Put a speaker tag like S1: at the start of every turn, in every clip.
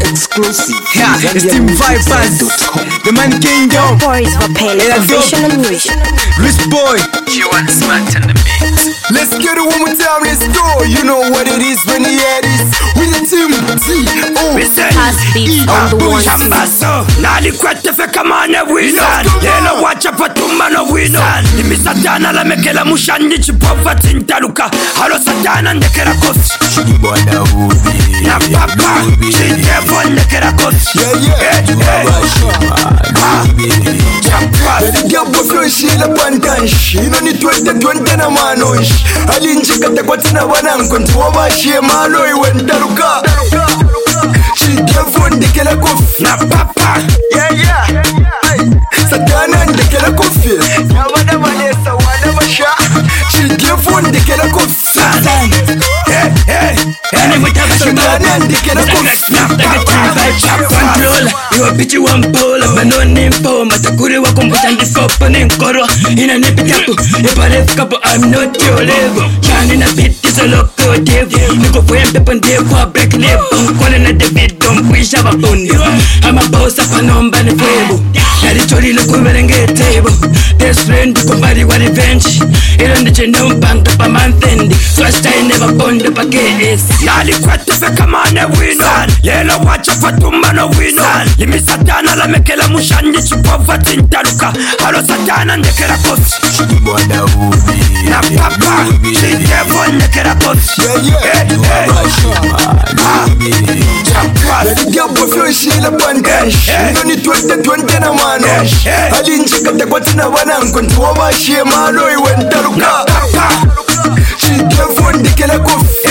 S1: Exclusive.
S2: Yeah, it's Team Vipers. The man Kingdom.
S3: Boys for paying professional music.
S2: Rich boy.
S4: You want smart in the mix.
S2: Let's get it one more time, let's go. You know what it is when you hear this. With the team
S3: Pass beats on the one
S4: Chambaso, nali kwete fe kamane wina. Yelo wacha patuma no wina. Imi satana la mekela mushandi chipova tintaluka. Halo satana ndekera kosi.
S2: Bwana ubi.
S4: Na papa, chitevo ndekera kosi.
S2: Gabo floshila pantanshi. Ino ni 2020 na manoshi. Alinjika tekwatina wanangu ntuwabashie malo iwe ndaluka. Chitevo ndekera kofi.
S4: Na papa,
S2: Satana ndekera kofi. Yabada vanesa wana masha. Chitevo ndekera kofi. Satana ndekera kofi.
S4: Control, you a bitch one pole, but no name for Matakuri wa kumbuta ndifopo ni nkoro. Ina nipikapu, iparef kapo, I'm not your level. Shani na beat is a locomotive. Niko fuempe ponde kwa break level. Kone na David, don't push up on you. I'm a boss up and on by the table. Narichori lo kumerenge table. This friend kumbari wa revenge. Ilo ndiche numpanga pa manthendi. So I stay never bond up again. Nali kwete fe kamane wino. Yelo wacha fatuma no wino. Limi satana la mekela mushandi chipova tintaluka. Halo satana ndekera kosi.
S2: Bwana ubi.
S4: Na papa, chitevo ndekera kosi.
S2: Gabo floshila pantanshi. Ino ni 2020 na manoshi. Alinjika tekwatina wanangu ntuwabashie malo iwe ndaluka. Chitevo ndekera kofi.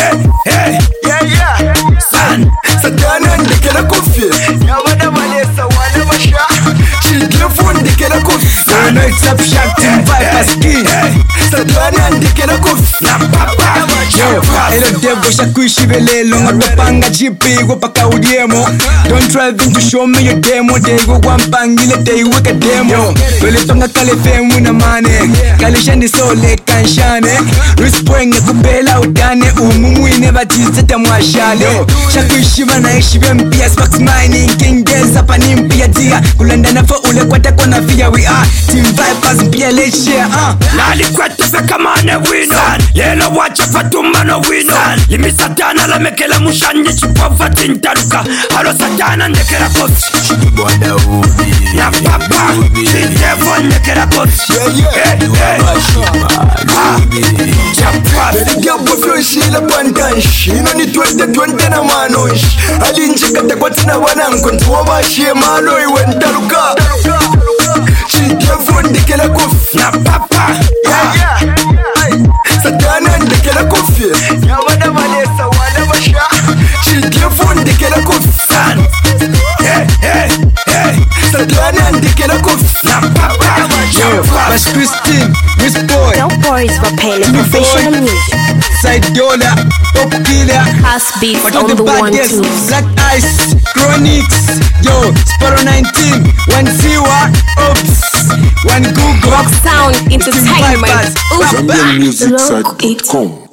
S2: Satana ndekera kofi. Yabada vanesa wana masha. Chitevo ndekera kofi. No, it's up sharp Team Vipers kid. Satana ndekera kofi.
S4: Na papa,
S2: Elo devo shakuishibelelo Ngotopanga GP wapaka udiemo. Don't try to show me your demo. Dego wampangile day weka demo. Wele tonga kale femu na mane. Kale shandi sole kanshane. Rispwenge kupela udane. Umumwine batizeta mwashale. Shakuishiba na ishibe mpia. Sparks mining kingeza pani mpia dia. Kulanda nafo ule kwata kona via. We are Team Vipers mpia let's share.
S4: nali kwete fe kamane wino. Yelo wacha fatuma no wino. Limi satana la mekela mushandi chipova tintaluka. Halo satana ndekera kosi.
S2: Bwana ubi.
S4: Na papa, chitevo ndekera kosi.
S2: Gabo floshila pantanshi. Ino ni 2020 na manoshi. Alinjika tekwatina wanangu ntuwabashie malo iwe ndaluka. Chitevo ndekera kofi.
S4: Na papa,
S2: Satana ndekera kofi. Yabada vanesa wana masha. Chitevo ndekera kofi. Satana ndekera kofi.
S4: na papa,
S2: Bash Christine, Rich boy,
S3: Boys for paying professional music.
S2: Side Dollar, Top Killer.
S3: Pass beats
S2: But all
S3: on
S2: the
S3: the one
S2: baddest,
S3: two.
S2: Black Ice, Chronics, yo, Sparrow 19, one Siwa, Oops, one Google,
S3: Rock Sound Entertainment.
S2: Vipers,
S3: Ooh.
S1: ZambianMusicSite.com.
S3: Look it.